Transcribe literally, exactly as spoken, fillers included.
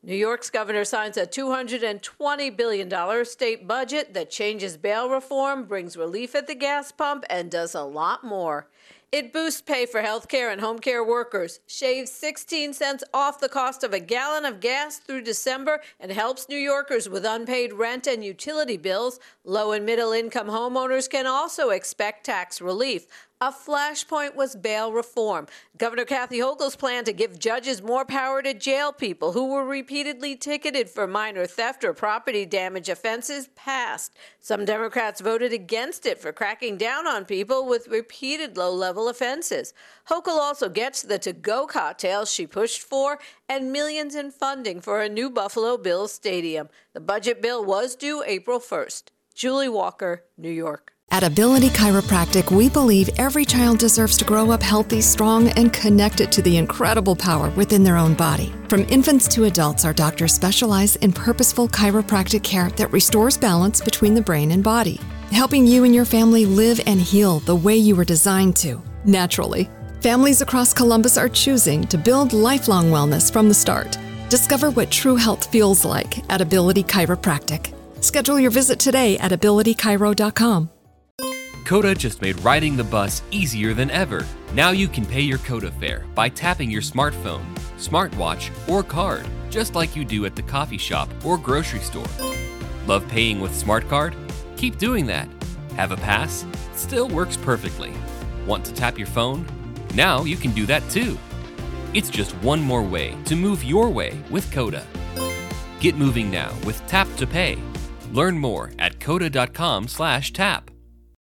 New York's governor signs a two hundred twenty billion dollars state budget that changes bail reform, brings relief at the gas pump, and does a lot more. It boosts pay for health care and home care workers, shaves sixteen cents off the cost of a gallon of gas through December, and helps New Yorkers with unpaid rent and utility bills. Low and middle income homeowners can also expect tax relief. A flashpoint was bail reform. Governor Kathy Hochul's plan to give judges more power to jail people who were repeatedly ticketed for minor theft or property damage offenses passed. Some Democrats voted against it for cracking down on people with repeated low-level offenses. Hochul also gets the to-go cocktails she pushed for and millions in funding for a new Buffalo Bills stadium. The budget bill was due April first. Julie Walker, New York. At Ability Chiropractic, we believe every child deserves to grow up healthy, strong, and connected to the incredible power within their own body. From infants to adults, our doctors specialize in purposeful chiropractic care that restores balance between the brain and body, helping you and your family live and heal the way you were designed to, naturally. Families across Columbus are choosing to build lifelong wellness from the start. Discover what true health feels like at Ability Chiropractic. Schedule your visit today at ability chiro dot com. Coda just made riding the bus easier than ever. Now you can pay your Coda fare by tapping your smartphone, smartwatch, or card, just like you do at the coffee shop or grocery store. Love paying with SmartCard? Keep doing that. Have a pass? Still works perfectly. Want to tap your phone? Now you can do that too. It's just one more way to move your way with Coda. Get moving now with Tap to Pay. Learn more at coda dot com slash tap.